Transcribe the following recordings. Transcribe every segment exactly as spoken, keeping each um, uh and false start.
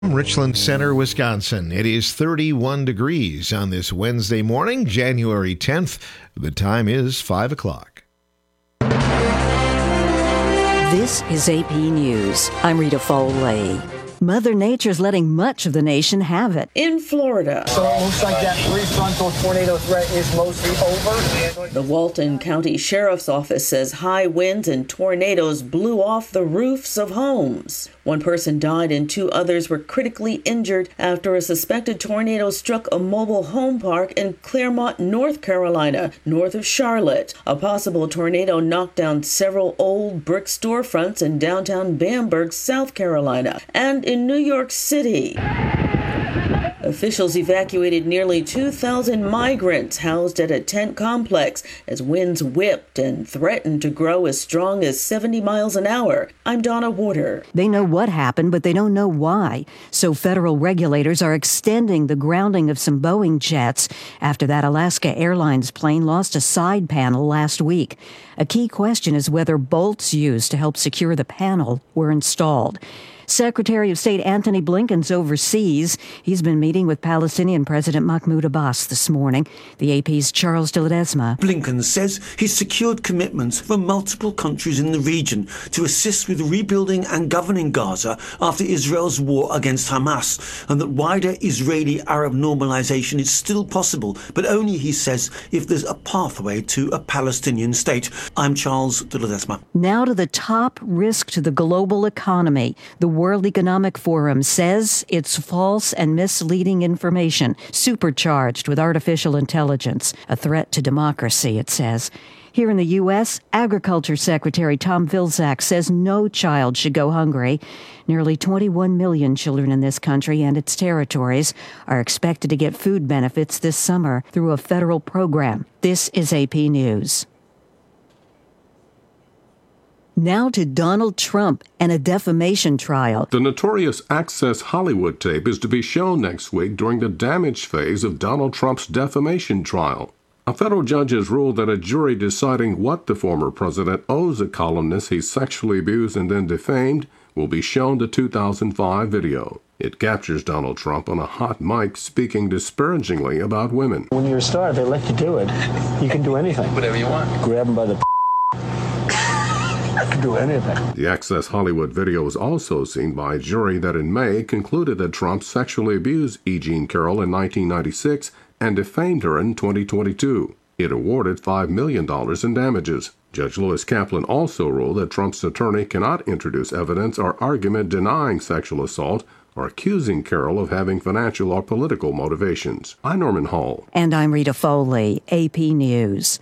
Richland Center, Wisconsin. It is thirty-one degrees on this Wednesday morning, January tenth. The time is five o'clock. This is A P News. I'm Rita Foley. Mother Nature's letting much of the nation have it. In Florida. So it looks like that three-frontal tornado threat is mostly over. The Walton County Sheriff's Office says high winds and tornadoes blew off the roofs of homes. One person died and two others were critically injured after a suspected tornado struck a mobile home park in Claremont, North Carolina, north of Charlotte. A possible tornado knocked down several old brick storefronts in downtown Bamberg, South Carolina, and in New York City. Officials evacuated nearly two thousand migrants housed at a tent complex as winds whipped and threatened to grow as strong as seventy miles an hour. I'm Donna Warder. They know what happened, but they don't know why. So federal regulators are extending the grounding of some Boeing jets after that Alaska Airlines plane lost a side panel last week. A key question is whether bolts used to help secure the panel were installed. Secretary of State Antony Blinken's overseas. He's been meeting with Palestinian President Mahmoud Abbas this morning. The A P's Charles de Ledesma. Blinken says he's secured commitments from multiple countries in the region to assist with rebuilding and governing Gaza after Israel's war against Hamas, and that wider Israeli-Arab normalization is still possible, but only, he says, if there's a pathway to a Palestinian state. I'm Charles de Ledesma. Now to the top risk to the global economy. The World Economic Forum says it's false and misleading information, supercharged with artificial intelligence, a threat to democracy, it says. Here in the U S, Agriculture Secretary Tom Vilsack says no child should go hungry. Nearly twenty-one million children in this country and its territories are expected to get food benefits this summer through a federal program. This is A P News. Now to Donald Trump and a defamation trial. The notorious Access Hollywood tape is to be shown next week during the damage phase of Donald Trump's defamation trial. A federal judge has ruled that a jury deciding what the former president owes a columnist he sexually abused and then defamed will be shown the two thousand five video. It captures Donald Trump on a hot mic speaking disparagingly about women. When you're a star, they let you do it. You can do anything. Whatever you want. Grab them by the can do anything. The Access Hollywood video was also seen by a jury that in May concluded that Trump sexually abused E. Jean Carroll in nineteen ninety-six and defamed her in twenty twenty-two. It awarded five million dollars in damages. Judge Lewis Kaplan also ruled that Trump's attorney cannot introduce evidence or argument denying sexual assault or accusing Carroll of having financial or political motivations. I'm Norman Hall. And I'm Rita Foley, A P News.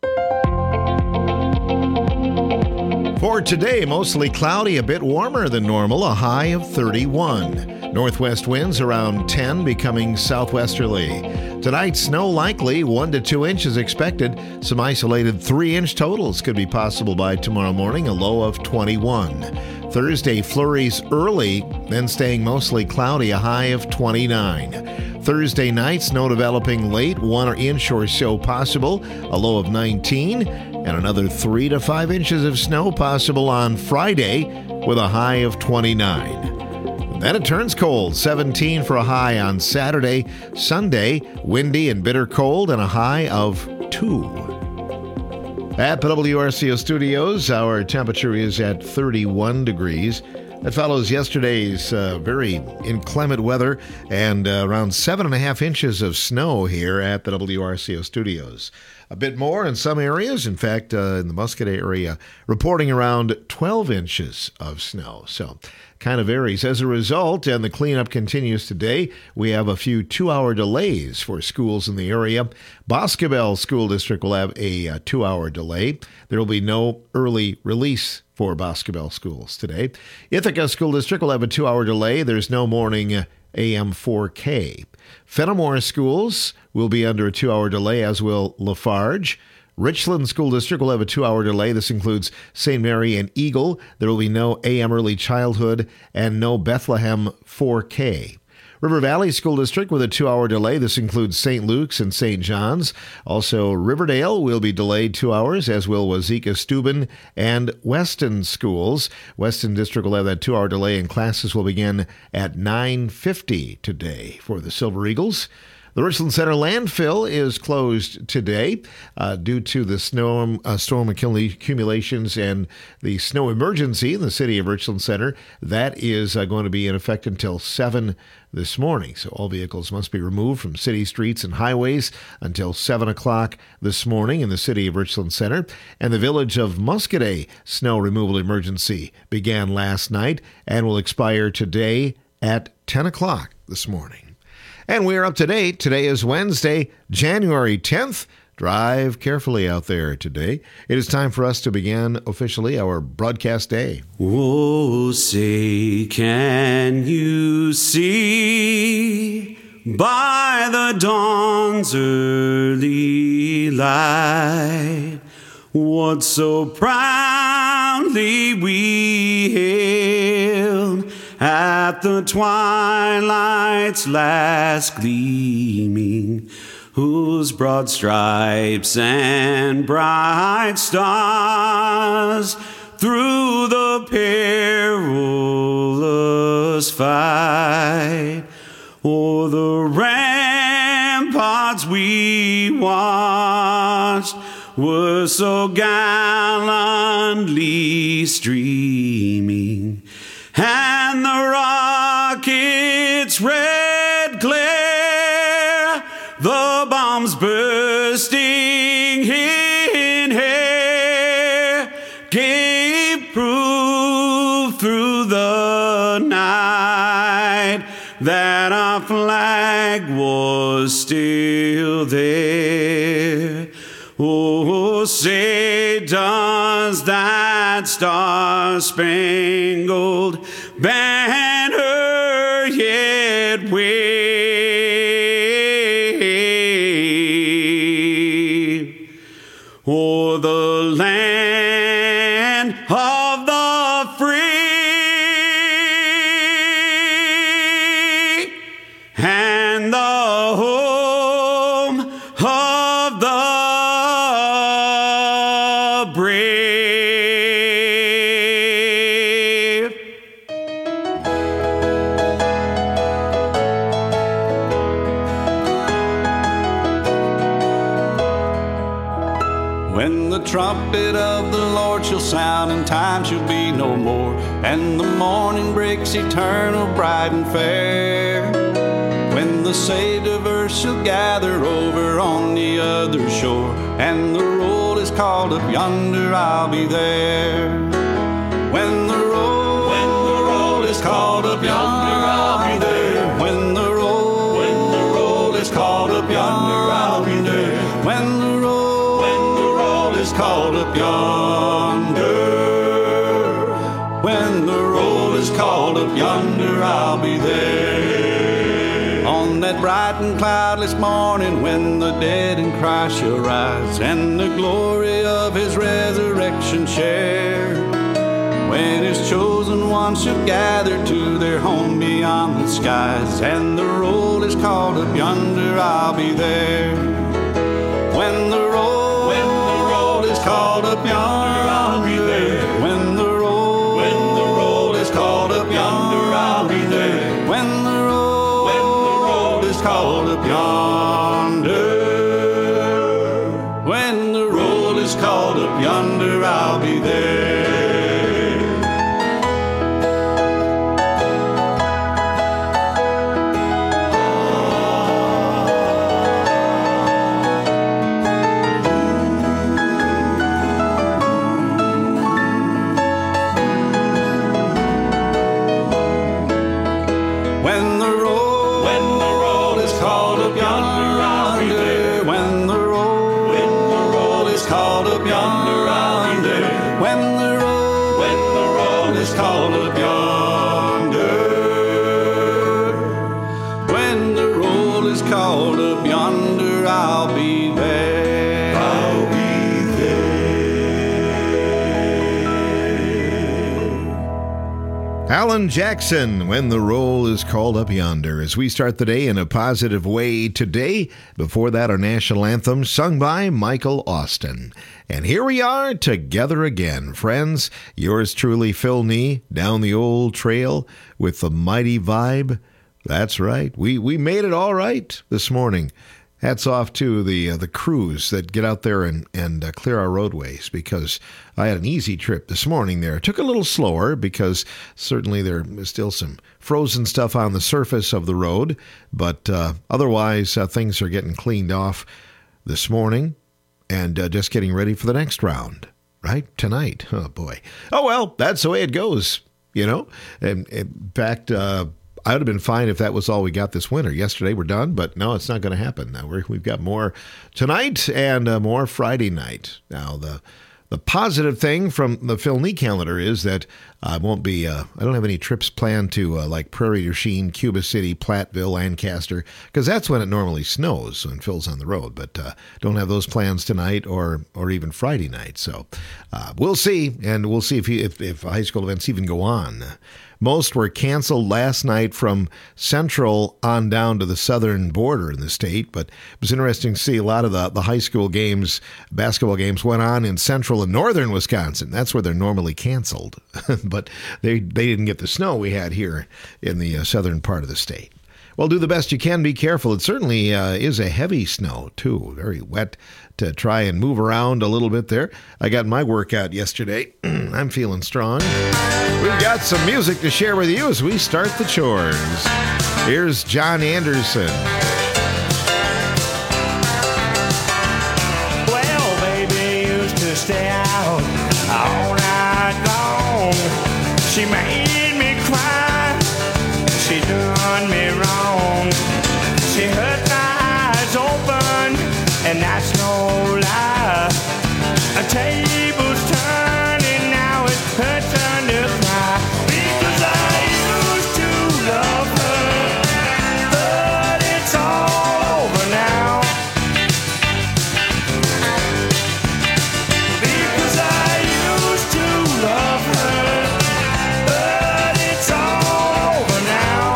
For today, mostly cloudy, a bit warmer than normal, a high of thirty-one. Northwest winds around ten, becoming southwesterly. Tonight, snow likely, one to two inches expected. Some isolated three-inch totals could be possible by tomorrow morning, a low of twenty-one. Thursday, flurries early, then staying mostly cloudy, a high of twenty-nine. Thursday night, snow developing late, one inch or so possible, a low of nineteen. And another three to five inches of snow possible on Friday with a high of twenty-nine. Then it turns cold, seventeen for a high on Saturday. Sunday, windy and bitter cold and a high of two. At the W R C O studios, our temperature is at thirty-one degrees. That follows yesterday's uh, very inclement weather and uh, around seven and a half inches of snow here at the W R C O studios. A bit more in some areas. In fact, uh, in the Muscat area, reporting around twelve inches of snow. So kind of varies. As a result, and the cleanup continues today, we have a few two-hour delays for schools in the area. Boscobel School District will have a uh, two-hour delay. There will be no early release for Boscobel schools today. Ithaca School District will have a two-hour delay. There's no morning A M four K. Fenimore schools will be under a two-hour delay, as will Lafarge. Richland School District will have a two-hour delay. This includes Saint Mary and Eagle. There will be no A M early childhood and no Bethlehem four K. River Valley School District with a two-hour delay. This includes Saint Luke's and Saint John's. Also, Riverdale will be delayed two hours, as will Wazeeka, Steuben, and Weston schools. Weston District will have that two-hour delay, and classes will begin at nine fifty today for the Silver Eagles. The Richland Center landfill is closed today uh, due to the snow, uh, storm accumulations and the snow emergency in the city of Richland Center. That is uh, going to be in effect until seven this morning. So all vehicles must be removed from city streets and highways until seven o'clock this morning in the city of Richland Center. And the village of Muscadet snow removal emergency began last night and will expire today at ten o'clock this morning. And we're up to date. Today is Wednesday, January tenth. Drive carefully out there today. It is time for us to begin officially our broadcast day. Oh, say, can you see by the dawn's early light what so proudly we hailed at the twilight's last gleaming, whose broad stripes and bright stars through the perilous fight o'er the ramparts we watched were so gallantly streaming, and the rocket's red glare, the bombs bursting in air, gave proof through the night that our flag was still there. Oh, say, does that star-spangled banner yet wave o'er the land of the free and the home of the trumpet of the Lord shall sound, and time shall be no more, and the morning breaks eternal, bright and fair. When the saved of earth shall gather over on the other shore, and the roll is called up yonder, I'll be there. When the roll, when the roll is called up yonder, I'll be there. When the roll, when the roll is called up yonder, I'll be there. When the roll, when the roll is called up yonder, when the roll is called up yonder, I'll be there. On that bright and cloudless morning, when the dead in Christ shall rise, and the glory of his resurrection share, when his chosen ones shall gather to their home beyond the skies, and the roll is called up yonder, I'll be there. When the roll, when the roll is called up yonder, I'll be there. When the roll, when the roll is called up yonder, I'll be there. When the roll, when the roll is called up yonder, when the roll is called up yonder, I'll be there. Alan Jackson, When the Roll is Called Up Yonder, as we start the day in a positive way today. Before that, our national anthem sung by Michael Austin. And here we are together again, friends. Yours truly, Phil Nee, down the old trail with the mighty vibe. That's right. We we made it all right this morning. Hats off to the uh, the crews that get out there and, and uh, clear our roadways, because I had an easy trip this morning there. It took a little slower because certainly there's still some frozen stuff on the surface of the road, but uh, otherwise uh, things are getting cleaned off this morning and uh, just getting ready for the next round, right? Tonight. Oh, boy. Oh, well, that's the way it goes, you know. And, in fact, uh, I would have been fine if that was all we got this winter. Yesterday we're done, but no, it's not going to happen. Now we're, we've got more tonight and uh, more Friday night. Now the the positive thing from the Phil Nee calendar is that I won't be. Uh, I don't have any trips planned to uh, like Prairie du Chien, Cuba City, Platteville, Lancaster, because that's when it normally snows when Phil's on the road. But uh, don't have those plans tonight or or even Friday night. So uh, we'll see, and we'll see if he, if, if high school events even go on. Most were canceled last night from Central on down to the southern border in the state, but it was interesting to see a lot of the, the high school games, basketball games, went on in central and northern Wisconsin. That's where they're normally canceled, but they, they didn't get the snow we had here in the uh, southern part of the state. Well, do the best you can. Be careful. It certainly uh, is a heavy snow, too. Very wet to try and move around a little bit there. I got my workout yesterday. I'm feeling strong. We've got some music to share with you as we start the chores. Here's John Anderson. Well, baby used to stay out all night long. She made me cry. She done me wrong. She hurt my eyes open, and that's no lie. A table's turning, now it's her turn to cry. Because I used to love her, but it's all over now. Because I used to love her, but it's all over now.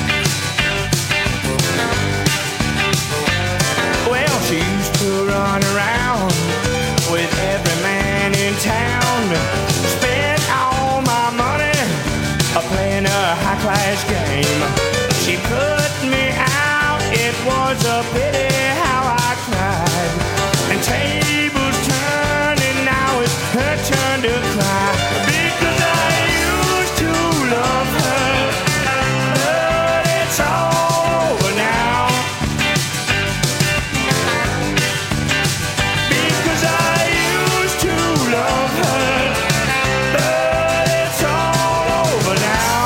Well, she used to run around with every man in town, spent all my money playing a high-class game. She put me out, it was a pity how I cried. And tables turning, now it's her turn to cry. Because I used to love her, but it's all over now. Because I used to love her, but it's all over now.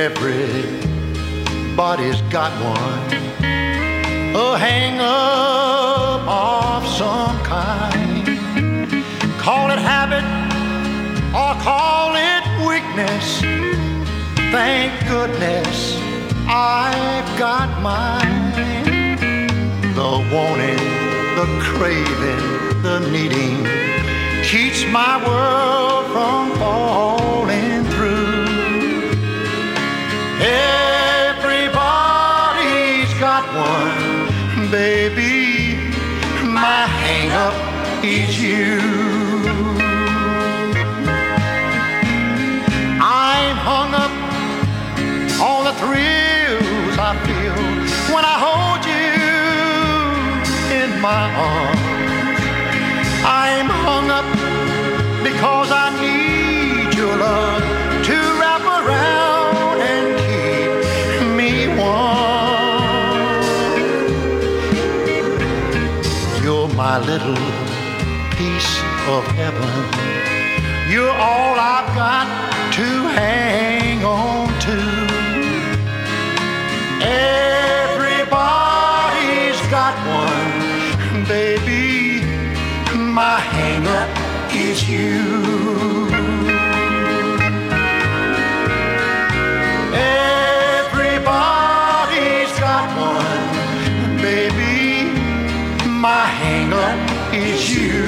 Everybody's got one, a hang-up of some kind. Call it habit or call it weakness. Thank goodness I've got mine. The wanting, the craving, the needing keeps my world from falling through. Everybody's got one, baby. My hang-up is you. I'm hung up on the thrills I feel when I hold you in my arms. I'm hung up because I need your love to wrap around and keep me warm. You're my little piece of heaven. You're all I've got to hang on to. Everybody's got one, baby. My hang-up is you. Everybody's got one, baby. My hang-up is you.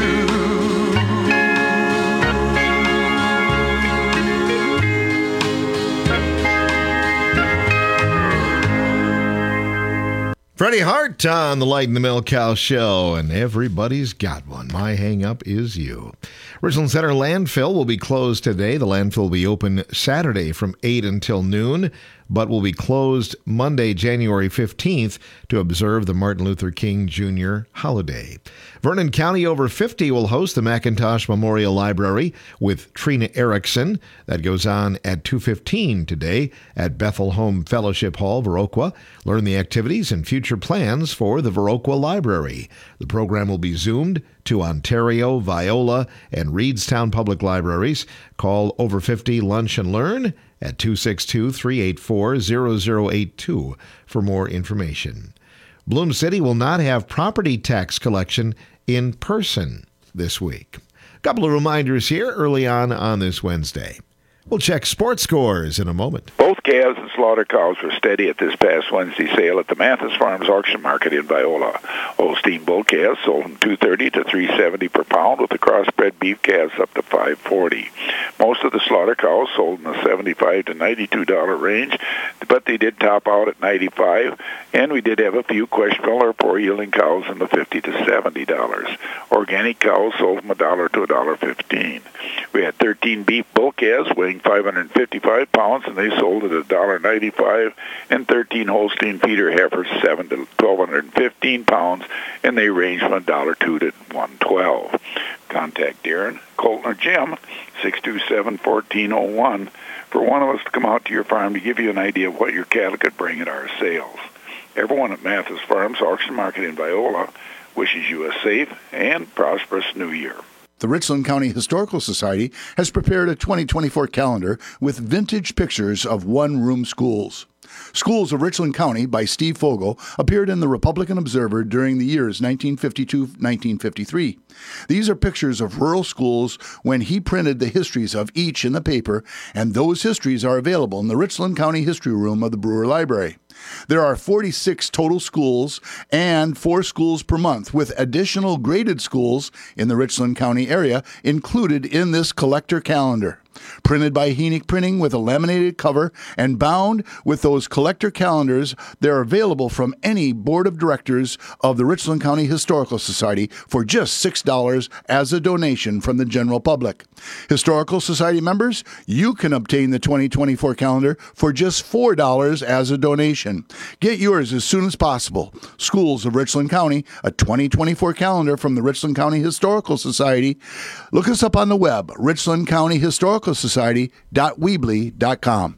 Freddie Hart on the Light in the Milk Cow Show, and everybody's got one. My hang-up is you. Richland Center landfill will be closed today. The landfill will be open Saturday from eight until noon, but will be closed Monday, January fifteenth, to observe the Martin Luther King Junior holiday. Vernon County Over fifty will host the McIntosh Memorial Library with Trina Erickson. That goes on at two fifteen today at Bethel Home Fellowship Hall, Viroqua. Learn the activities and future plans for the Viroqua Library. The program will be Zoomed to Ontario, Viola, and Reedstown Public Libraries. Call Over fifty Lunch and Learn at two six two, three eight four, zero zero eight two for more information. Bloom City will not have property tax collection in person this week. A couple of reminders here early on on this Wednesday. We'll check sports scores in a moment. Both calves and slaughter cows were steady at this past Wednesday sale at the Mathis Farms Auction Market in Viola. Holstein bull calves sold from two thirty to three seventy per pound, with the crossbred beef calves up to five forty. Most of the slaughter cows sold in the seventy-five to ninety-two dollar range, but they did top out at ninety-five, and we did have a few questionable or poor yielding cows in the fifty to seventy dollars. Organic cows sold from a dollar to a dollar fifteen. We had thirteen beef bull calves weighing five hundred fifty-five pounds, and they sold at a dollar ninety-five, and thirteen Holstein feeder heifers seven to twelve hundred fifteen pounds, and they range from a dollar two to one twelve. Contact Darren, Colton, or Jim, six two seven, one four zero one, for one of us to come out to your farm to give you an idea of what your cattle could bring at our sales. Everyone at Mathis Farms Auction Market in Viola wishes you a safe and prosperous new year. The Richland County Historical Society has prepared a twenty twenty-four calendar with vintage pictures of one-room schools. Schools of Richland County by Steve Fogel appeared in the Republican Observer during the years nineteen fifty-two to nineteen fifty-three. These are pictures of rural schools when he printed the histories of each in the paper, and those histories are available in the Richland County History Room of the Brewer Library. There are forty-six total schools and four schools per month, with additional graded schools in the Richland County area included in this collector calendar. Printed by Heenick Printing with a laminated cover and bound with those collector calendars, they're available from any board of directors of the Richland County Historical Society for just six dollars as a donation from the general public. Historical Society members, you can obtain the twenty twenty-four calendar for just four dollars as a donation. Get yours as soon as possible. Schools of Richland County, a twenty twenty-four calendar from the Richland County Historical Society. Look us up on the web, richland county historical society dot weebly dot com.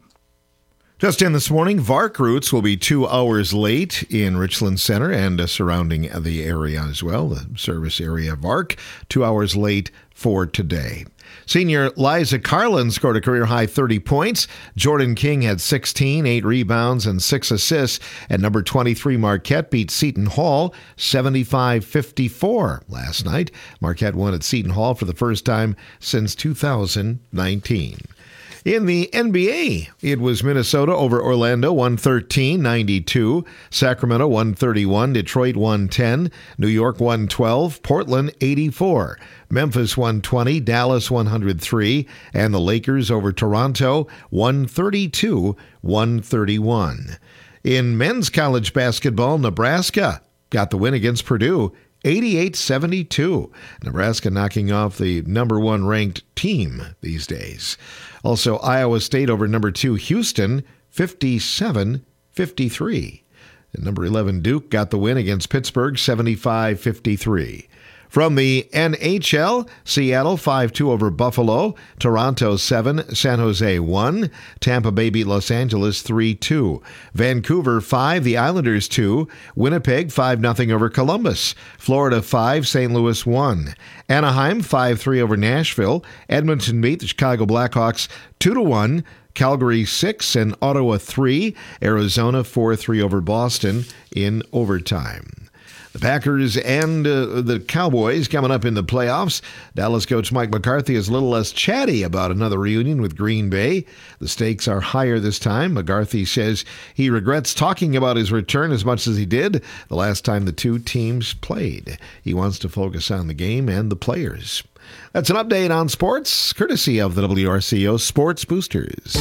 Just in this morning, Vark routes will be two hours late in Richland Center and uh, surrounding the area as well, the service area of Vark, two hours late for today. Senior Liza Carlin scored a career-high thirty points. Jordan King had sixteen, eight rebounds, and six assists. And number twenty-three Marquette beat Seton Hall seventy-five fifty-four last night. Marquette won at Seton Hall for the first time since two thousand nineteen. In the N B A, it was Minnesota over Orlando, one thirteen ninety-two. Sacramento, one thirty-one. Detroit, one ten. New York, one twelve. Portland, eighty-four. Memphis, one twenty. Dallas, one hundred three. And the Lakers over Toronto, one thirty-two one thirty-one. In men's college basketball, Nebraska got the win against Purdue, eighty-eight seventy-two. Nebraska knocking off the number one ranked team these days. Also, Iowa State over number two Houston, fifty-seven fifty-three. And number eleven Duke got the win against Pittsburgh, seventy-five fifty-three. From the N H L, Seattle five two over Buffalo, Toronto seven, San Jose one, Tampa Bay beat Los Angeles three two, Vancouver five, the Islanders two, Winnipeg five nothing over Columbus, Florida five, Saint Louis one, Anaheim five three over Nashville, Edmonton beat the Chicago Blackhawks two to one, Calgary six and Ottawa three, Arizona four three over Boston in overtime. The Packers and uh, the Cowboys coming up in the playoffs. Dallas coach Mike McCarthy is a little less chatty about another reunion with Green Bay. The stakes are higher this time. McCarthy says he regrets talking about his return as much as he did the last time the two teams played. He wants to focus on the game and the players. That's an update on sports, courtesy of the W R C O Sports Boosters.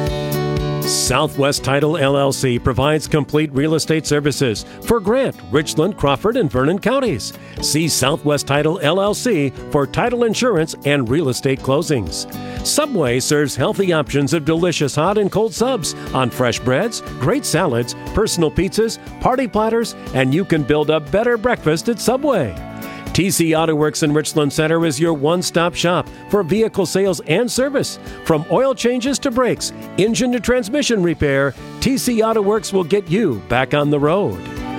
Southwest Title L L C provides complete real estate services for Grant, Richland, Crawford, and Vernon counties. See Southwest Title L L C for title insurance and real estate closings. Subway serves healthy options of delicious hot and cold subs on fresh breads, great salads, personal pizzas, party platters, and you can build a better breakfast at Subway. T C Auto Works in Richland Center is your one-stop shop for vehicle sales and service. From oil changes to brakes, engine to transmission repair, T C Auto Works will get you back on the road.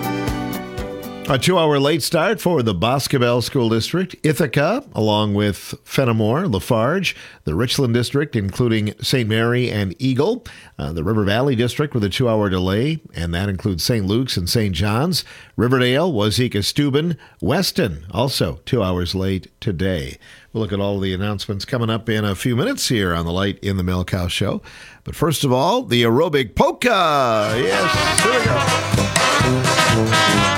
A two-hour late start for the Boscobel School District, Ithaca, along with Fenimore, Lafarge, the Richland District, including Saint Mary and Eagle, uh, the River Valley District with a two-hour delay, and that includes Saint Luke's and Saint John's, Riverdale, Wazeeka, Steuben, Weston, also two hours late today. We'll look at all of the announcements coming up in a few minutes here on the Light in the Milk House Show. But first of all, the aerobic polka. Yes, here we go.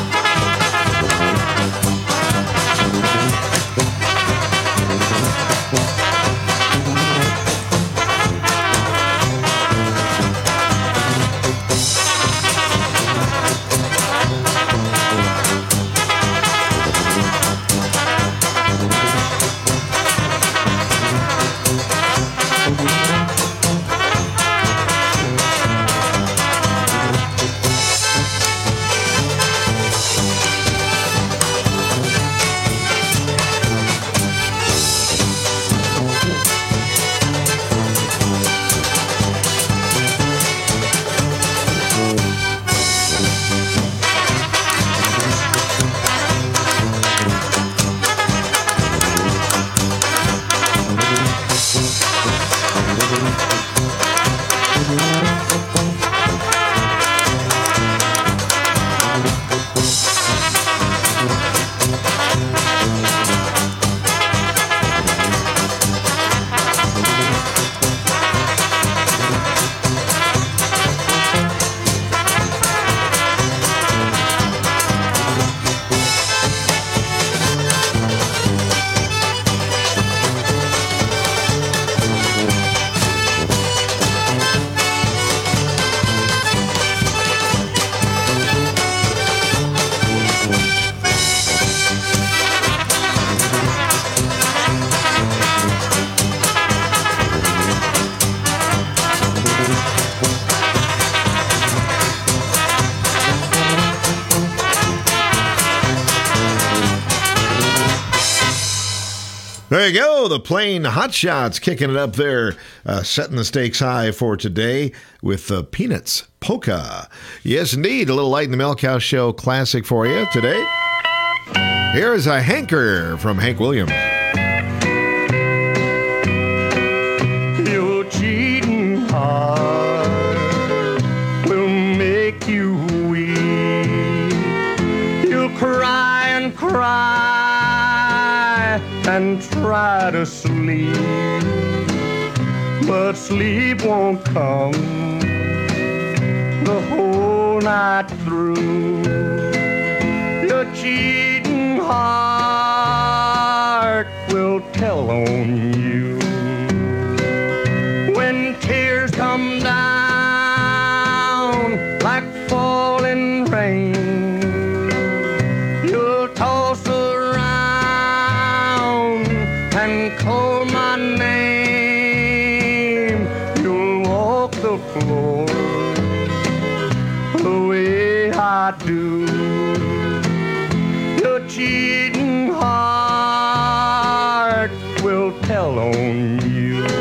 There you go, the Plain Hot Shots kicking it up there, uh, setting the stakes high for today with uh, Peanuts Polka. Yes, indeed, a little Light in the Milk House Show classic for you today. Here is a hanker from Hank Williams. and try to sleep, but sleep won't come the whole night through. Your cheating heart will tell on you when tears come down like falling rain. You'll toss around and call my name. You'll walk the floor the way I do. Your cheating heart will tell on you.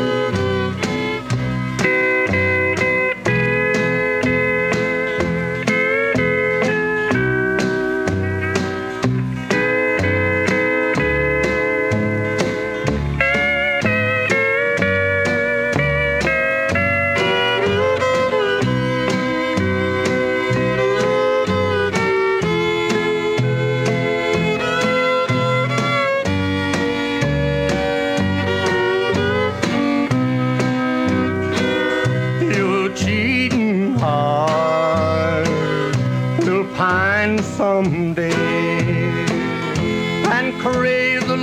Someday and crave the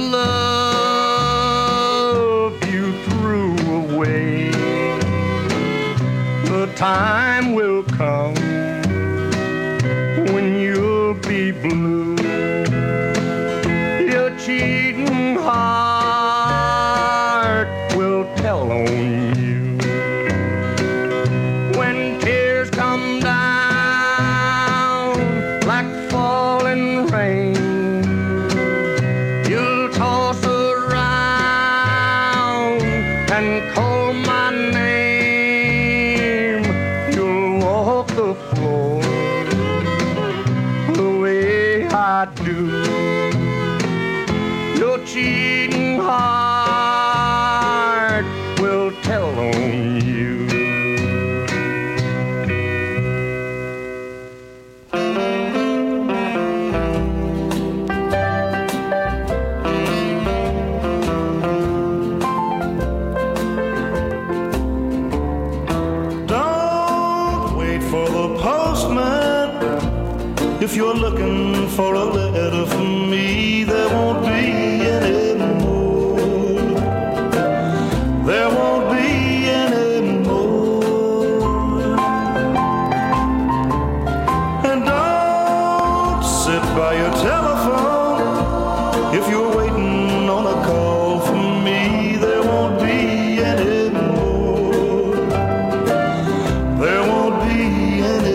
love you threw away. The time will come when you'll be blue. Your cheating heart will tell on you when tears come down like falling rain. You'll toss around and call my name. You'll walk the floor the way I do. Your cheating heart will tell on you. If you're looking for a letter from me, there won't be any more. There won't be any more. And don't sit by your telephone if you're waiting on a call from me. There won't be any more. There won't be any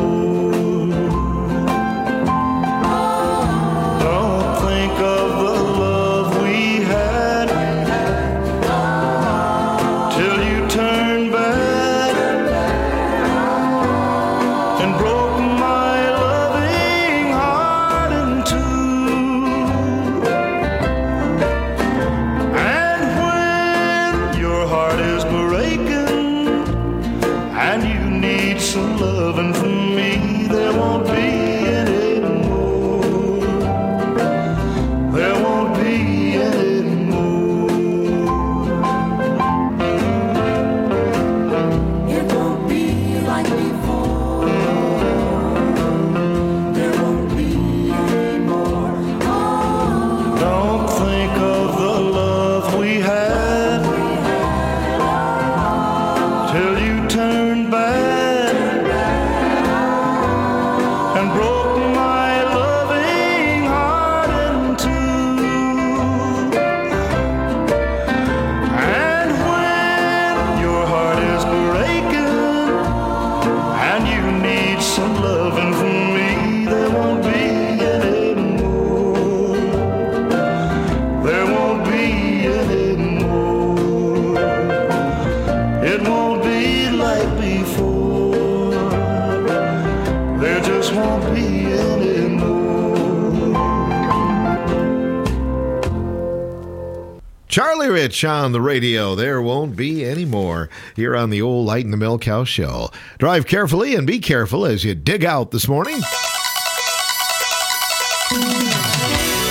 Charlie Rich on the radio. There won't be any more here on the old Light in the Milk House show. Drive carefully and be careful as you dig out this morning.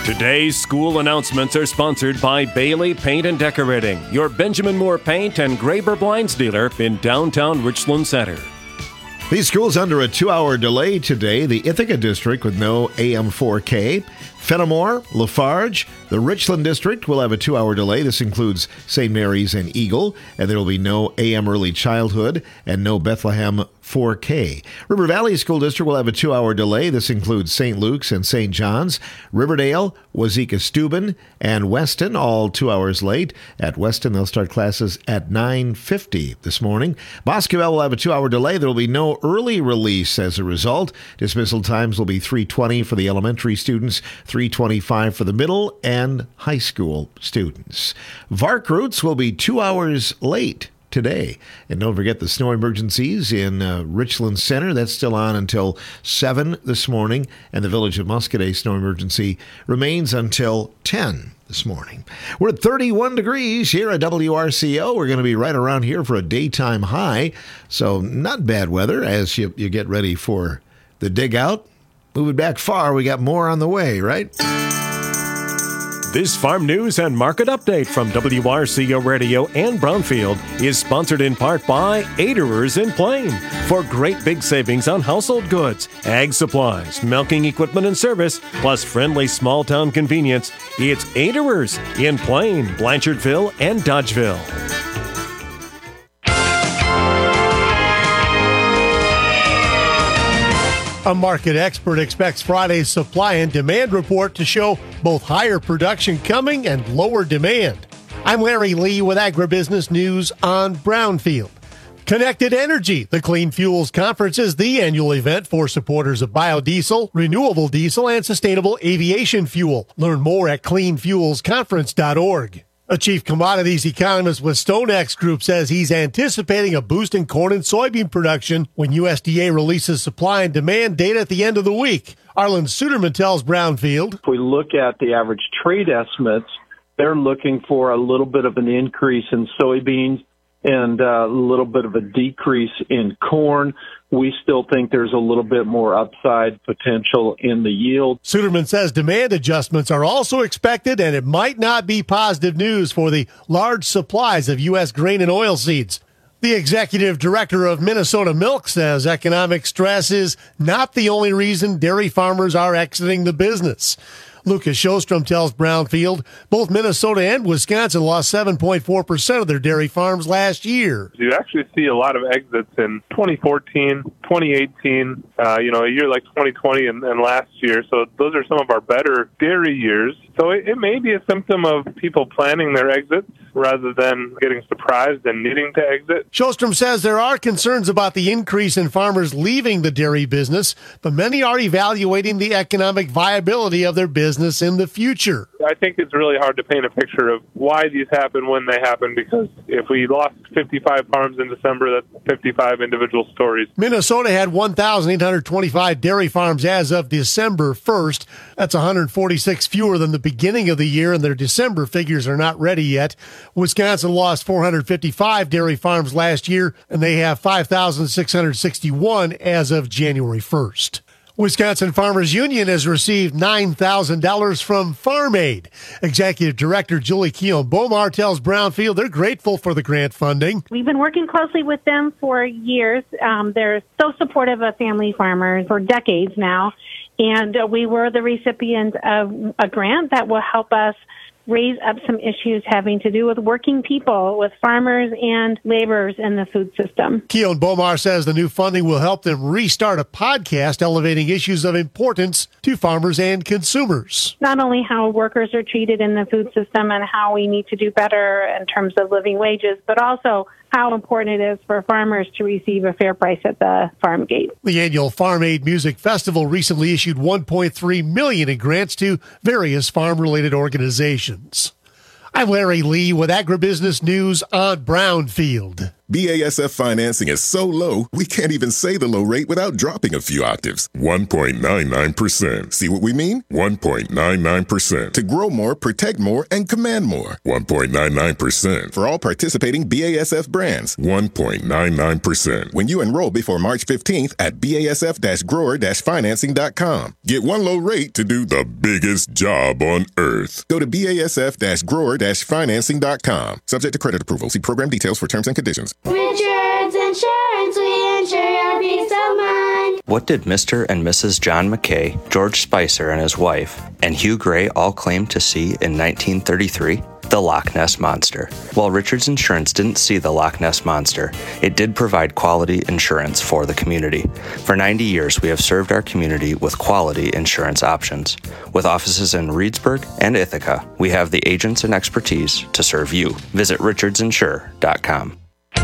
Today's school announcements are sponsored by Bailey Paint and Decorating, your Benjamin Moore Paint and Graber Blinds dealer in downtown Richland Center. These schools under a two-hour delay today. The Ithaca District with no A M four K. Fenimore, Lafarge, the Richland District will have a two-hour delay. This includes Saint Mary's and Eagle, and there will be no A M Early Childhood and no Bethlehem four K. River Valley School District will have a two-hour delay. This includes Saint Luke's and Saint John's. Riverdale, Wazeeka Steuben, and Weston, all two hours late. At Weston, they'll start classes at nine fifty this morning. Boscobel will have a two-hour delay. There will be no early release as a result. Dismissal times will be three twenty for the elementary students, three twenty-five for the middle and high school students. Vark routes will be two hours late today. And don't forget the snow emergencies in uh, Richland Center. That's still on until seven this morning. And the Village of Muscadet snow emergency remains until ten this morning. We're at thirty-one degrees here at W R C O. We're going to be right around here for a daytime high. So not bad weather as you, you get ready for the dig out. Moving back far, we got more on the way, right? This farm news and market update from W R C O Radio and Brownfield is sponsored in part by Aderers in Plain. For great big savings on household goods, ag supplies, milking equipment and service, plus friendly small town convenience, it's Aderers in Plain, Blanchardville, and Dodgeville. A market expert expects Friday's supply and demand report to show both higher production coming and lower demand. I'm Larry Lee with Agribusiness News on Brownfield. Connected Energy, the Clean Fuels Conference, is the annual event for supporters of biodiesel, renewable diesel, and sustainable aviation fuel. Learn more at clean fuels conference dot org. A chief commodities economist with StoneX Group says he's anticipating a boost in corn and soybean production when U S D A releases supply and demand data at the end of the week. Arlen Suderman tells Brownfield. If we look at the average trade estimates, they're looking for a little bit of an increase in soybeans and a little bit of a decrease in corn. We still think there's a little bit more upside potential in the yield. Suderman says demand adjustments are also expected, and it might not be positive news for the large supplies of U S grain and oilseeds. The executive director of Minnesota Milk says economic stress is not the only reason dairy farmers are exiting the business. Lucas Sjostrom tells Brownfield both Minnesota and Wisconsin lost seven point four percent of their dairy farms last year. You actually see a lot of exits in twenty fourteen, twenty eighteen, uh, you know, a year like twenty twenty and, and last year. So those are some of our better dairy years. So it, it may be a symptom of people planning their exits rather than getting surprised and needing to exit. Sjostrom says there are concerns about the increase in farmers leaving the dairy business, but many are evaluating the economic viability of their business in the future. I think it's really hard to paint a picture of why these happen when they happen, because if we lost fifty-five farms in December, that's fifty-five individual stories. Minnesota had one thousand eight hundred twenty-five dairy farms as of December first. That's one hundred forty-six fewer than the beginning of the year, and their December figures are not ready yet. Wisconsin lost four hundred fifty-five dairy farms last year, and they have five thousand six hundred sixty-one as of January first. Wisconsin Farmers Union has received nine thousand dollars from Farm Aid. Executive Director Julie Keown-Bomar tells Brownfield they're grateful for the grant funding. We've been working closely with them for years. Um, they're so supportive of family farmers for decades now, and uh, we were the recipient of a grant that will help us raise up some issues having to do with working people, with farmers and laborers in the food system. Keown-Bomar says the new funding will help them restart a podcast elevating issues of importance to farmers and consumers. Not only how workers are treated in the food system and how we need to do better in terms of living wages, but also how important it is for farmers to receive a fair price at the farm gate. The annual Farm Aid Music Festival recently issued one point three million dollars in grants to various farm-related organizations. I'm Larry Lee with Agribusiness News on Brownfield. B A S F financing is so low, we can't even say the low rate without dropping a few octaves. one point nine nine percent. See what we mean? one point nine nine percent. To grow more, protect more, and command more. one point nine nine percent. For all participating B A S F brands. one point nine nine percent. When you enroll before March fifteenth at B A S F grower financing dot com. Get one low rate to do the biggest job on earth. Go to B A S F grower financing dot com. Subject to credit approval. See program details for terms and conditions. Richards Insurance, we insure your peace of mind. What did Mister and Missus John McKay, George Spicer and his wife, and Hugh Gray all claim to see in nineteen thirty-three? The Loch Ness Monster. While Richards Insurance didn't see the Loch Ness Monster, it did provide quality insurance for the community. For ninety years, we have served our community with quality insurance options. With offices in Reedsburg and Ithaca, we have the agents and expertise to serve you. Visit richards insure dot com.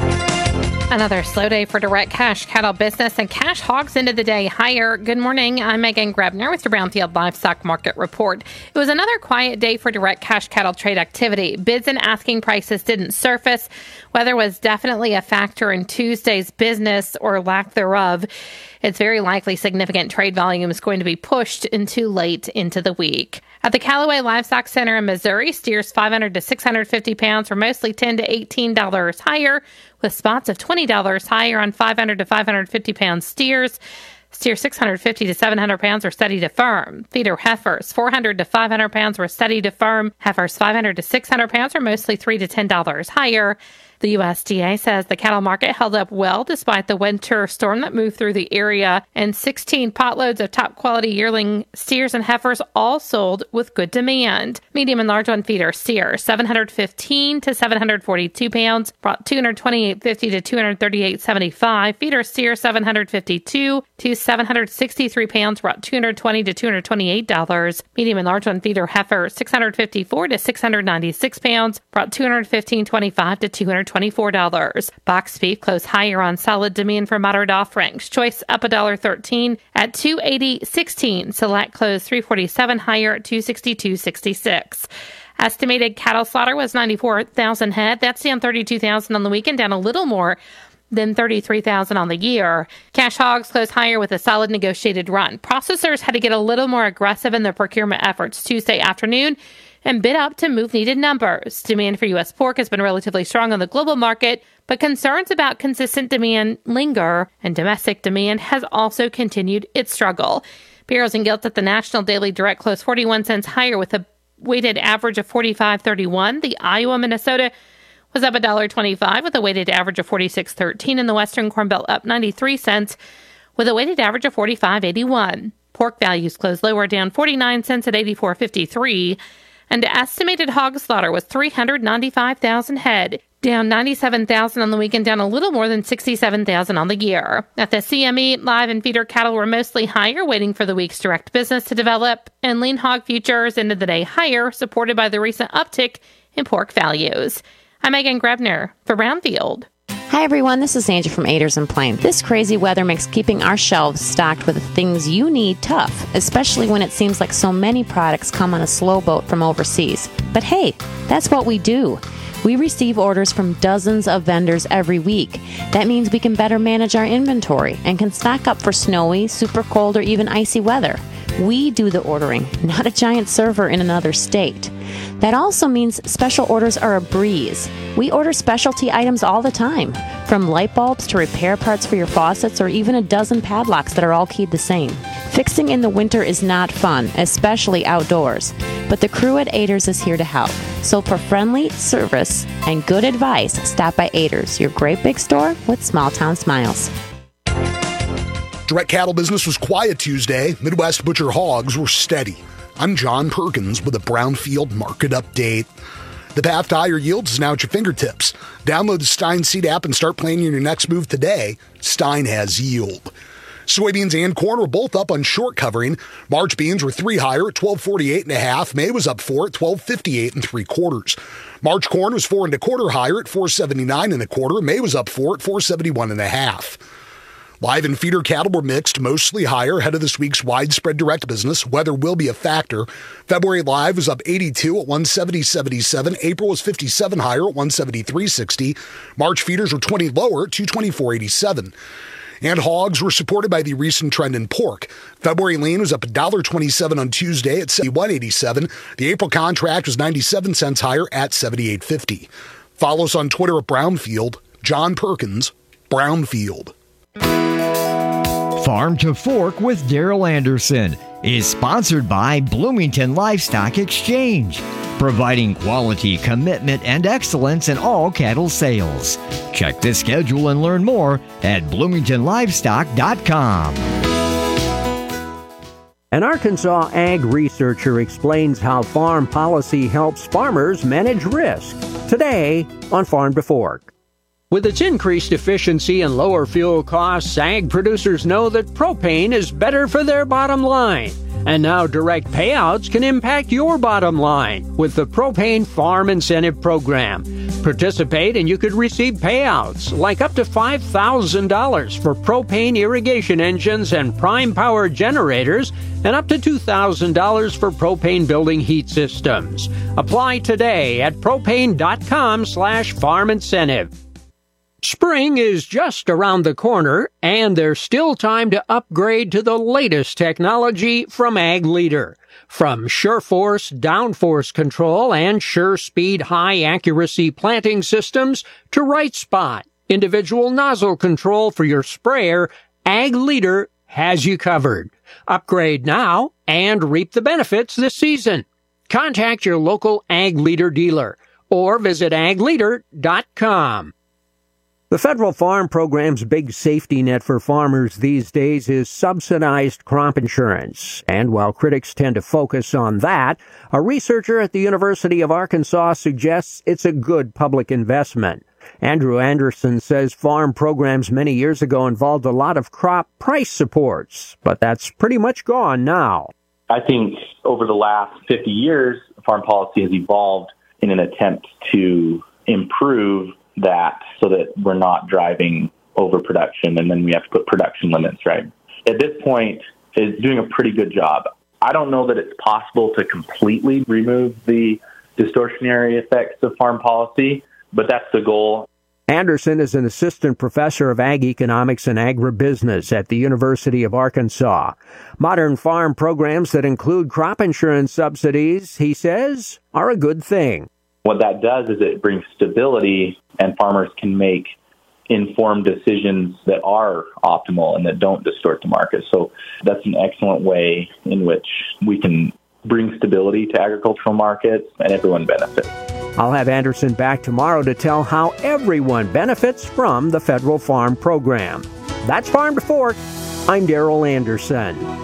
Another slow day for direct cash cattle business, and cash hogs into the day higher. Good morning. I'm Megan Grebner with your Brownfield Livestock Market Report. It was another quiet day for direct cash cattle trade activity. Bids and asking prices didn't surface. Weather was definitely a factor in Tuesday's business, or lack thereof. It's very likely significant trade volume is going to be pushed into late into the week. At the Callaway Livestock Center in Missouri, steers five hundred to six hundred fifty pounds were mostly ten to eighteen dollars higher, with spots of twenty dollars higher on five hundred to five hundred fifty pound steers. Steer six hundred fifty to seven hundred pounds were steady to firm. Feeder heifers four hundred to five hundred pounds were steady to firm. Heifers five hundred to six hundred pounds were mostly three to ten dollars higher. The U S D A says the cattle market held up well despite the winter storm that moved through the area, and sixteen potloads of top quality yearling steers and heifers all sold with good demand. Medium and large one feeder steer seven hundred fifteen to seven hundred forty-two pounds brought two hundred twenty-eight fifty to two hundred thirty-eight seventy-five. Feeder steer seven hundred fifty-two to seven hundred sixty-three pounds brought two hundred twenty to two hundred twenty-eight dollars. Medium and large one feeder heifer six hundred fifty-four to six hundred ninety-six pounds brought two hundred fifteen twenty-five to two hundred twenty-four dollars. Box beef closed higher on solid demand for moderate offerings. Choice up one dollar thirteen at two eighty sixteen. Select closed three forty-seven higher at two sixty-two sixty-six. Estimated cattle slaughter was ninety-four thousand head. That's down thirty-two thousand on the weekend, down a little more than thirty-three thousand on the year. Cash hogs closed higher with a solid negotiated run. Processors had to get a little more aggressive in their procurement efforts Tuesday afternoon and bid up to move needed numbers. Demand for U S pork has been relatively strong on the global market, but concerns about consistent demand linger, and domestic demand has also continued its struggle. Barrels and gilts at the National Daily Direct closed forty-one cents higher with a weighted average of forty-five thirty-one. The Iowa Minnesota was up one dollar twenty-five with a weighted average of forty-six thirteen, and the Western Corn Belt up ninety-three cents with a weighted average of forty-five eighty-one. Pork values closed lower, down forty-nine cents at eighty-four fifty-three. And estimated hog slaughter was three hundred ninety-five thousand head, down ninety-seven thousand on the weekend, down a little more than sixty-seven thousand on the year. At the C M E, live and feeder cattle were mostly higher, waiting for the week's direct business to develop, and lean hog futures ended the day higher, supported by the recent uptick in pork values. I'm Megan Grebner for Brownfield. Hi everyone, this is Angie from Aders and Plain. This crazy weather makes keeping our shelves stocked with the things you need tough, especially when it seems like so many products come on a slow boat from overseas. But hey, that's what we do. We receive orders from dozens of vendors every week. That means we can better manage our inventory and can stock up for snowy, super cold, or even icy weather. We do the ordering, not a giant server in another state. That also means special orders are a breeze. We order specialty items all the time, from light bulbs to repair parts for your faucets, or even a dozen padlocks that are all keyed the same. Fixing in the winter is not fun, especially outdoors, but the crew at Aders is here to help. So for friendly service and good advice, stop by Aders, your great big store with small town smiles. Direct cattle business was quiet Tuesday. Midwest butcher hogs were steady. I'm John Perkins with a Brownfield market update. The path to higher yields is now at your fingertips. Download the Stein Seed app and start planning your next move today. Stein has yield. Soybeans and corn were both up on short covering. March beans were three higher at twelve forty-eight and a half. May was up four at twelve fifty-eight and three quarters. March corn was four and a quarter higher at four seventy-nine and a quarter. May was up four at four seventy-one and a half. Live and feeder cattle were mixed, mostly higher ahead of this week's widespread direct business. Weather will be a factor. February live was up eighty-two at one seventy seventy-seven. April was fifty-seven higher at one seventy-three sixty. March feeders were twenty lower at two twenty-four eighty-seven. And hogs were supported by the recent trend in pork. February lean was up one dollar twenty-seven on Tuesday at seventy-one eighty-seven. The April contract was ninety-seven cents higher at seventy-eight fifty. Follow us on Twitter at Brownfield. John Perkins, Brownfield. Farm to Fork with Daryl Anderson is sponsored by Bloomington Livestock Exchange, providing quality, commitment, and excellence in all cattle sales. Check the schedule and learn more at bloomington livestock dot com. An Arkansas ag researcher explains how farm policy helps farmers manage risk. Today on Farm to Fork. With its increased efficiency and lower fuel costs, ag producers know that propane is better for their bottom line. And now direct payouts can impact your bottom line with the Propane Farm Incentive Program. Participate and you could receive payouts like up to five thousand dollars for propane irrigation engines and prime power generators and up to two thousand dollars for propane building heat systems. Apply today at propane.com slash farm incentive. Spring is just around the corner, and there's still time to upgrade to the latest technology from Ag Leader. From SureForce downforce control and SureSpeed high-accuracy planting systems to Right Spot, individual nozzle control for your sprayer, Ag Leader has you covered. Upgrade now and reap the benefits this season. Contact your local Ag Leader dealer or visit ag leader dot com. The federal farm program's big safety net for farmers these days is subsidized crop insurance. And while critics tend to focus on that, a researcher at the University of Arkansas suggests it's a good public investment. Andrew Anderson says farm programs many years ago involved a lot of crop price supports, but that's pretty much gone now. I think over the last fifty years, farm policy has evolved in an attempt to improve that so that we're not driving overproduction, and then we have to put production limits, right? At this point, it's doing a pretty good job. I don't know that it's possible to completely remove the distortionary effects of farm policy, but that's the goal. Anderson is an assistant professor of ag economics and agribusiness at the University of Arkansas. Modern farm programs that include crop insurance subsidies, he says, are a good thing. What that does is it brings stability, and farmers can make informed decisions that are optimal and that don't distort the market. So that's an excellent way in which we can bring stability to agricultural markets and everyone benefits. I'll have Anderson back tomorrow to tell how everyone benefits from the federal farm program. That's Farm to Fork. I'm Daryl Anderson.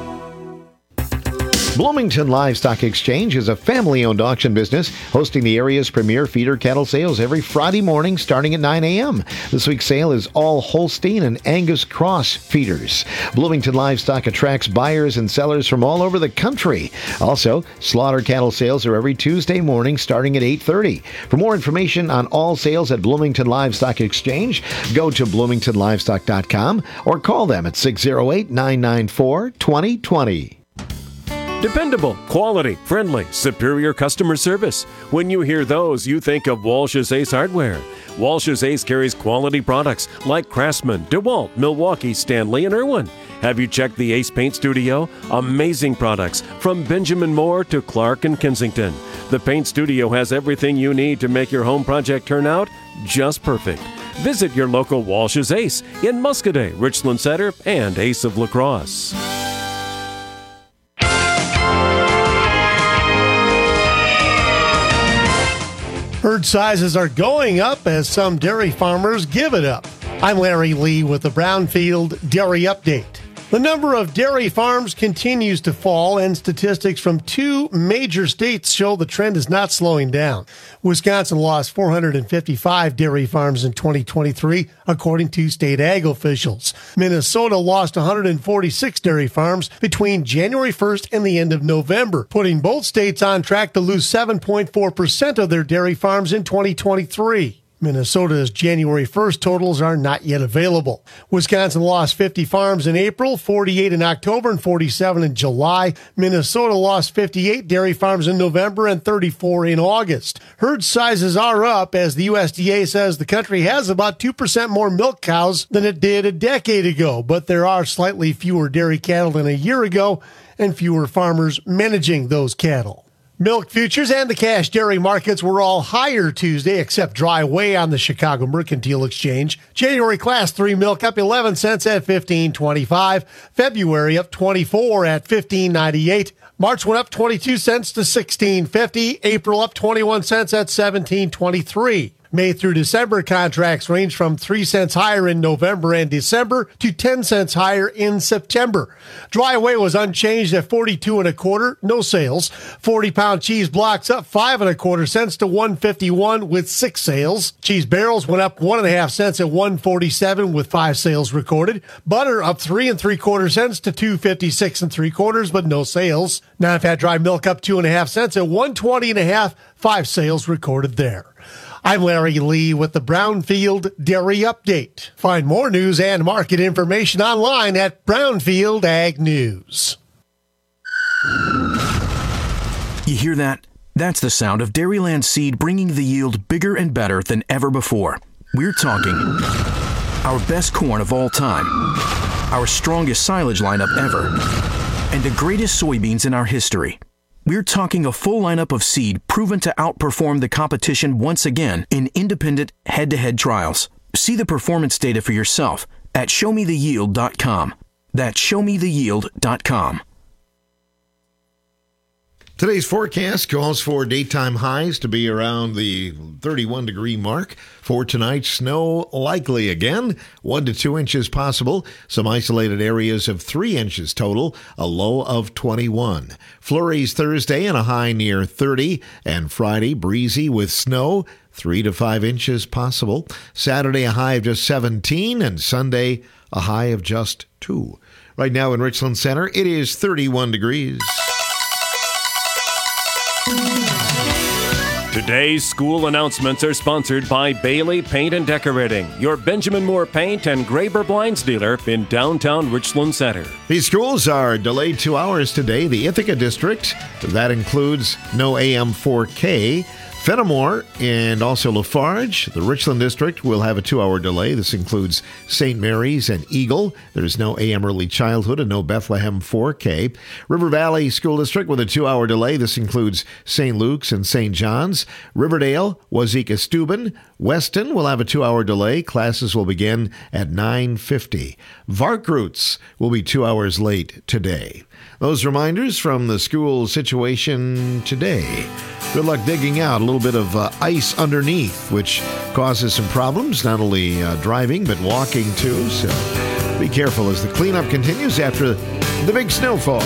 Bloomington Livestock Exchange is a family-owned auction business hosting the area's premier feeder cattle sales every Friday morning starting at nine a.m. This week's sale is all Holstein and Angus Cross feeders. Bloomington Livestock attracts buyers and sellers from all over the country. Also, slaughter cattle sales are every Tuesday morning starting at eight thirty. For more information on all sales at Bloomington Livestock Exchange, go to bloomington livestock dot com or call them at six oh eight, nine nine four, two oh two oh. Dependable, quality, friendly, superior customer service. When you hear those, you think of Walsh's Ace Hardware. Walsh's Ace carries quality products like Craftsman, DeWalt, Milwaukee, Stanley, and Irwin. Have you checked the Ace Paint Studio? Amazing products from Benjamin Moore to Clark and Kensington. The Paint Studio has everything you need to make your home project turn out just perfect. Visit your local Walsh's Ace in Muscadet, Richland Center, and Ace of La Crosse. Herd sizes are going up as some dairy farmers give it up. I'm Larry Lee with the Brownfield Dairy Update. The number of dairy farms continues to fall, and statistics from two major states show the trend is not slowing down. Wisconsin lost four hundred fifty-five dairy farms in twenty twenty-three, according to state ag officials. Minnesota lost one hundred forty-six dairy farms between January first and the end of November, putting both states on track to lose seven point four percent of their dairy farms in twenty twenty-three. Minnesota's January first totals are not yet available. Wisconsin lost fifty farms in April, forty-eight in October, and forty-seven in July. Minnesota lost fifty-eight dairy farms in November and thirty-four in August. Herd sizes are up as the U S D A says the country has about two percent more milk cows than it did a decade ago, but there are slightly fewer dairy cattle than a year ago and fewer farmers managing those cattle. Milk futures and the cash dairy markets were all higher Tuesday, except dry whey on the Chicago Mercantile Exchange. January Class three milk up eleven cents at fifteen twenty-five. February up twenty-four at fifteen ninety-eight. March went up twenty-two cents to sixteen fifty. April up twenty-one cents at seventeen twenty-three. May through December contracts range from three cents higher in November and December to ten cents higher in September. Dry whey was unchanged at forty-two and a quarter, no sales. forty pound cheese blocks up five and a quarter cents to one fifty-one with six sales. Cheese barrels went up one and a half cents at one forty-seven with five sales recorded. Butter up three and three quarter cents to two fifty-six and three quarters, but no sales. Non-fat dry milk up two and a half cents at one twenty and a half, five sales recorded there. I'm Larry Lee with the Brownfield Dairy Update. Find more news and market information online at Brownfield Ag News. You hear that? That's the sound of Dairyland Seed bringing the yield bigger and better than ever before. We're talking our best corn of all time, our strongest silage lineup ever, and the greatest soybeans in our history. We're talking a full lineup of seed proven to outperform the competition once again in independent head-to-head trials. See the performance data for yourself at show me the yield dot com. That's show me the yield dot com. Today's forecast calls for daytime highs to be around the thirty-one degree mark. For tonight, snow likely again, one to two inches possible. Some isolated areas of three inches total, a low of twenty-one. Flurries Thursday and a high near thirty. And Friday, breezy with snow, three to five inches possible. Saturday, a high of just seventeen. And Sunday, a high of just two. Right now in Richland Center, it is thirty-one degrees. Today's school announcements are sponsored by Bailey Paint and Decorating, your Benjamin Moore Paint and Graber Blinds dealer in downtown Richland Center. These schools are delayed two hours today. The Ithaca District, that includes no A M four K. Fenimore and also Lafarge. The Richland District will have a two-hour delay. This includes Saint Mary's and Eagle. There's no A M Early Childhood and no Bethlehem four K. River Valley School District with a two-hour delay. This includes Saint Luke's and Saint John's. Riverdale, Wazeeka Steuben. Weston will have a two-hour delay. Classes will begin at nine fifty. Varkroots will be two hours late today. Those reminders from the school situation today. Good luck digging out a little bit of uh, ice underneath, which causes some problems, not only uh, driving, but walking too. So be careful as the cleanup continues after the big snowfall.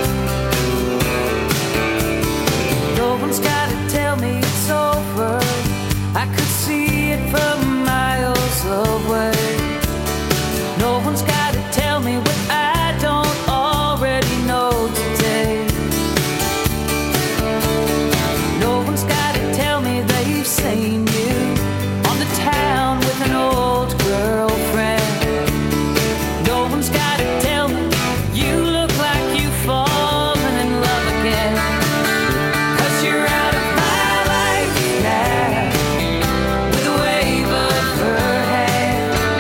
No one's got to tell me it's over. I could see it from miles away. No one's got to tell me what I don't already know today. No one's got to tell me they've seen you on the town with an old girlfriend. No one's got to tell me you look like you've fallen in love again. 'Cause you're out of my life now with a wave of her hand.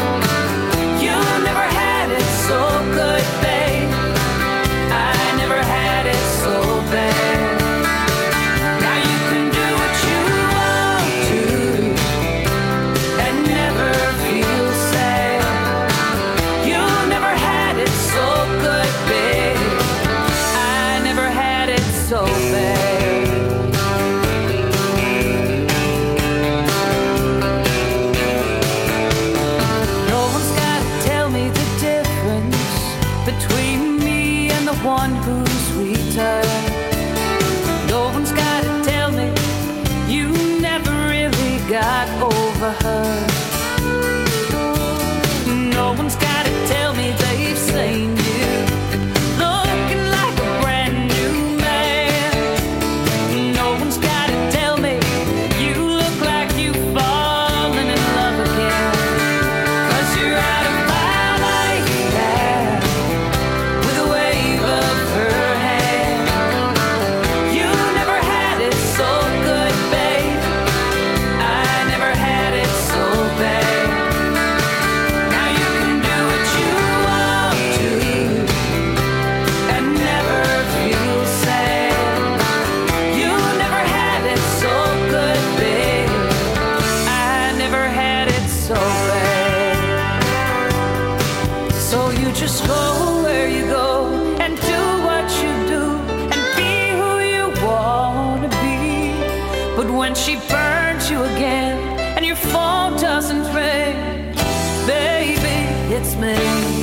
you just go where you go and do what you do and be who you want to be. But when she burns you again and your phone doesn't ring, baby, it's me.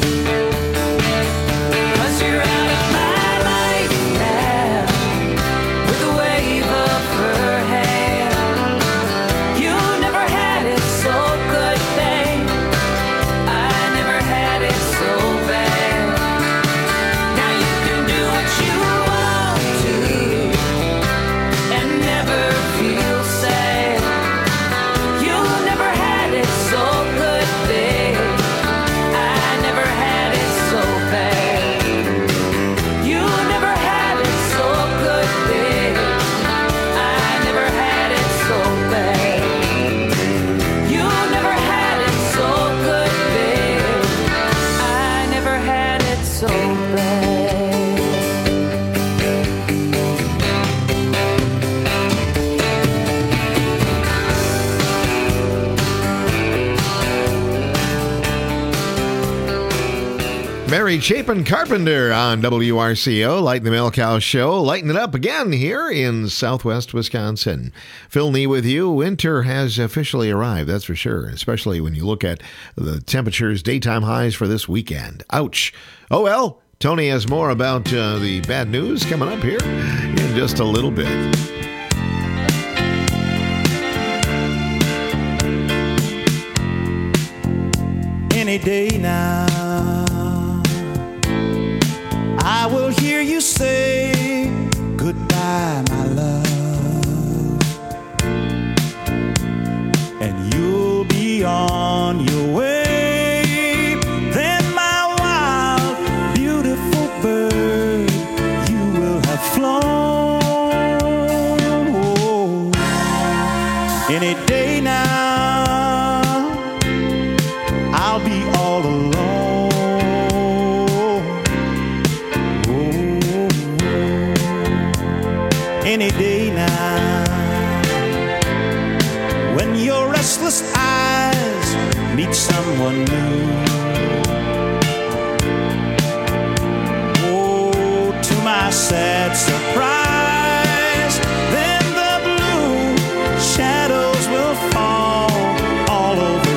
'Cause you're out of my life now with a wave of her hand. You never had it so good, babe. I never had it so bad. Now you can do what you want to and never feel sad. You never had it so good, babe. I never had it so bad. You never had it so good, babe. I never had it so bad. You never had it so good, babe. I never had it so bad. Mary Chapin Carpenter on W R C O, Light in the Milk House Show. Lighten it up again here in southwest Wisconsin. Phil Nee with you. Winter has officially arrived, that's for sure, especially when you look at the temperatures, daytime highs for this weekend. Ouch. Oh well, Tony has more about uh, the bad news coming up here in just a little bit. Any day now, I will hear you say goodbye, my love, and you'll be on your way. Then my wild, beautiful bird, you will have flown. Oh, any day now, I'll be all alone. Any day now, when your restless eyes meet someone new. Oh, to my sad surprise, then the blue shadows will fall all over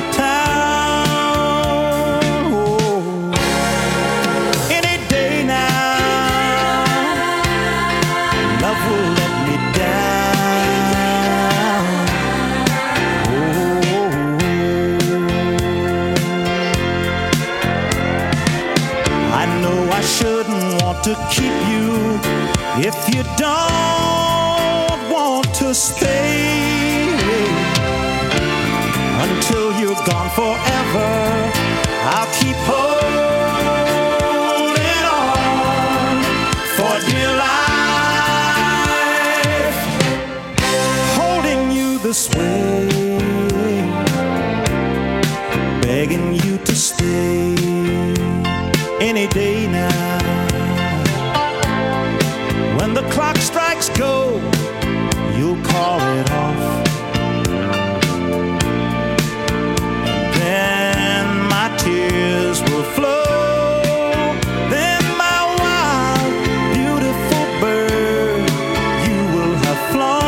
town. Oh, any day now, love will let me down. Oh, I know I shouldn't want to keep you if you don't want to stay. Until you're gone forever, I'll keep holding on for dear life, holding you this way, begging you to stay any day now. When the clock strikes go, you'll call it off. Then my tears will flow. Then my wild, beautiful bird, you will have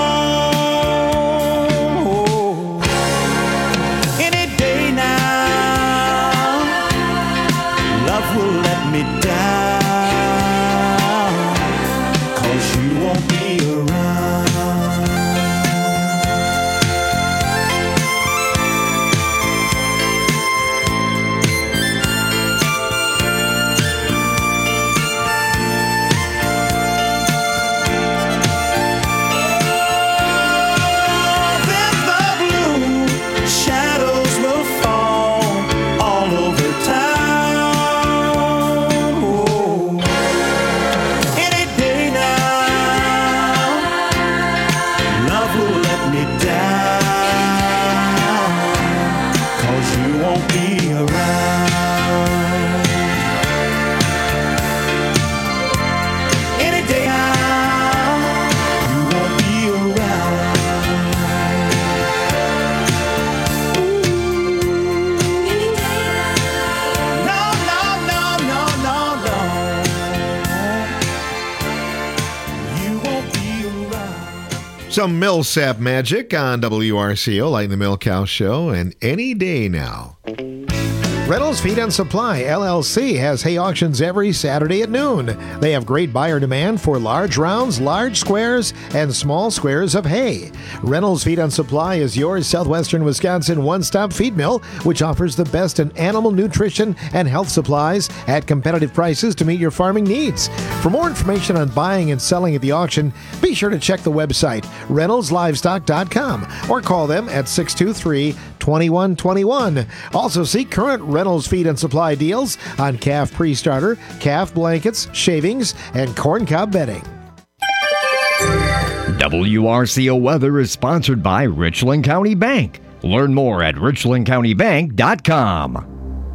flown. Oh, any day now, love will let me down, 'cause you won't be around. Then the blue shadows will fall all over town. Oh, any day now, love will let me down, 'cause you won't be around. Any day now, you won't be around. No, no, no, Some Millsap magic on W R C O, like the Milk House Show, and any day now. Reynolds Feed and Supply, L L C, has hay auctions every Saturday at noon. They have great buyer demand for large rounds, large squares, and small squares of hay. Reynolds Feed and Supply is your southwestern Wisconsin one-stop feed mill, which offers the best in animal nutrition and health supplies at competitive prices to meet your farming needs. For more information on buying and selling at the auction, be sure to check the website, reynolds livestock dot com, or call them at six two three, two one two one. Also see current Reynolds Feed and Supply deals on calf pre-starter, calf blankets, shavings, and corncob bedding. W R C O weather is sponsored by Richland County Bank. Learn more at richland county bank dot com.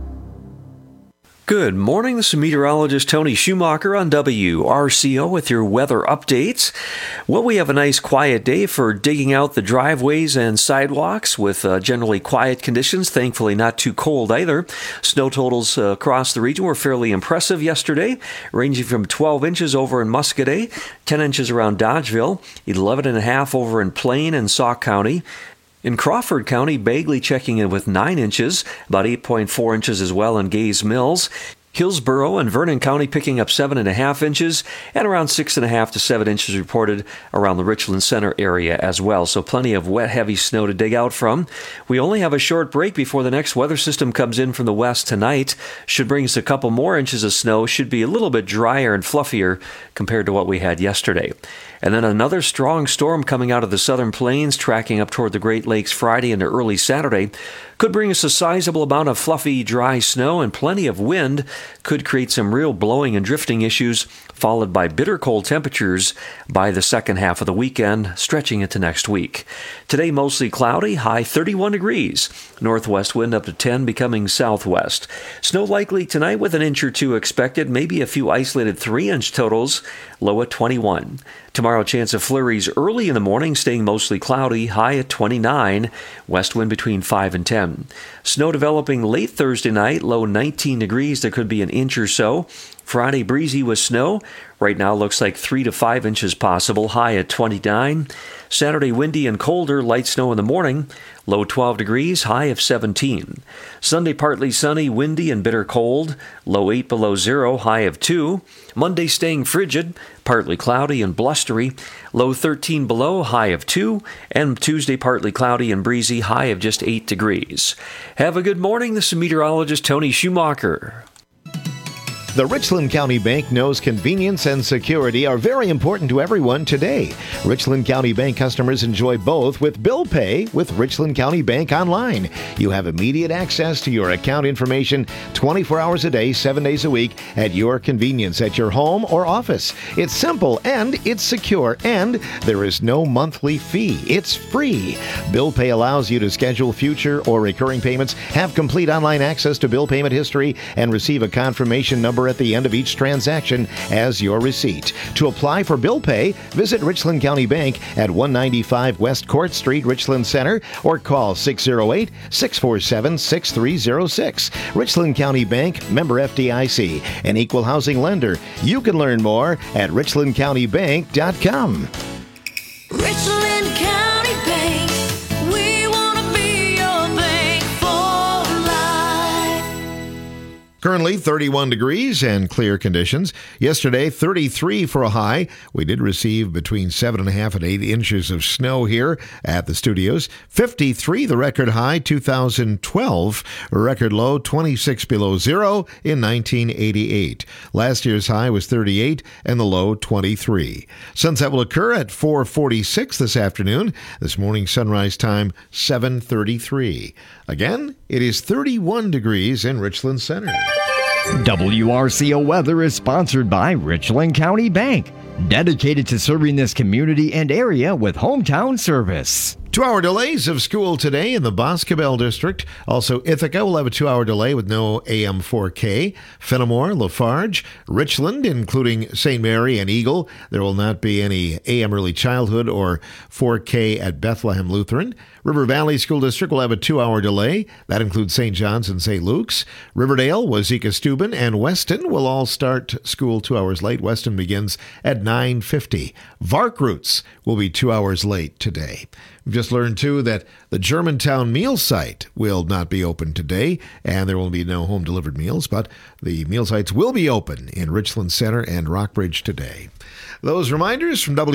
Good morning, this is meteorologist Tony Schumacher on W R C O with your weather updates. Well, we have a nice quiet day for digging out the driveways and sidewalks with uh, generally quiet conditions, thankfully not too cold either. Snow totals uh, across the region were fairly impressive yesterday, ranging from twelve inches over in Muscoda, ten inches around Dodgeville, eleven and a half over in Plain and Sauk County. In Crawford County, Bagley checking in with nine inches, about eight point four inches as well in Gaze Mills. Hillsborough and Vernon County picking up seven and a half inches, and around six and a half to seven inches reported around the Richland Center area as well. So plenty of wet, heavy snow to dig out from. We only have a short break before the next weather system comes in from the west tonight. Should bring us a couple more inches of snow. Should be a little bit drier and fluffier compared to what we had yesterday. And then another strong storm coming out of the southern plains, tracking up toward the Great Lakes Friday into early Saturday. Could bring us a sizable amount of fluffy, dry snow and plenty of wind. Could create some real blowing and drifting issues, followed by bitter cold temperatures by the second half of the weekend, stretching into next week. Today, mostly cloudy, high thirty-one degrees. Northwest wind up to ten, becoming southwest. Snow likely tonight with an inch or two expected, maybe a few isolated three-inch totals, low at twenty-one. Tomorrow, chance of flurries early in the morning, staying mostly cloudy, high at twenty-nine. West wind between five and ten. Snow developing late Thursday night, low nineteen degrees. There could be an inch or so. Friday, breezy with snow. Right now, looks like three to five inches possible, high at twenty-nine. Saturday, windy and colder, light snow in the morning. Low twelve degrees, high of seventeen. Sunday, partly sunny, windy and bitter cold. Low eight below zero, high of two. Monday, staying frigid, partly cloudy and blustery. Low thirteen below, high of two. And Tuesday, partly cloudy and breezy, high of just eight degrees. Have a good morning. This is meteorologist Tony Schumacher. The Richland County Bank knows convenience and security are very important to everyone today. Richland County Bank customers enjoy both with bill pay with Richland County Bank Online. You have immediate access to your account information twenty-four hours a day, seven days a week at your convenience at your home or office. It's simple and it's secure, and there is no monthly fee. It's free. Bill pay allows you to schedule future or recurring payments, have complete online access to bill payment history, and receive a confirmation number at the end of each transaction as your receipt. To apply for bill pay, visit Richland County Bank at one ninety-five West Court Street, Richland Center, or call six oh eight, six four seven, six three oh six. Richland County Bank, member F D I C, an equal housing lender. You can learn more at richland county bank dot com. Richland County Bank, we want to be your bank for life. Currently thirty-one degrees and clear conditions. Yesterday, thirty-three for a high. We did receive between seven and a half and eight inches of snow here at the studios. fifty-three, the record high, two thousand twelve. Record low, twenty-six below zero in nineteen eighty-eight. Last year's high was thirty-eight and the low, twenty-three. Sunset will occur at four forty-six this afternoon. This morning sunrise time, seven thirty-three. Again, it is thirty-one degrees in Richland Center. W R C O weather is sponsored by Richland County Bank, dedicated to serving this community and area with hometown service. Two-hour delays of school today in the Boscobel District. Also, Ithaca will have a two-hour delay with no A M four K. Fenimore, Lafarge, Richland, including Saint Mary and Eagle. There will not be any A M early childhood or four K at Bethlehem Lutheran. River Valley School District will have a two-hour delay. That includes Saint John's and Saint Luke's. Riverdale, Wazeeka Steuben, and Weston will all start school two hours late. Weston begins at nine fifty. Varkroot's will be two hours late today. We've just learned, too, that the Germantown meal site will not be open today, and there will be no home-delivered meals, but the meal sites will be open in Richland Center and Rockbridge today. Those reminders from W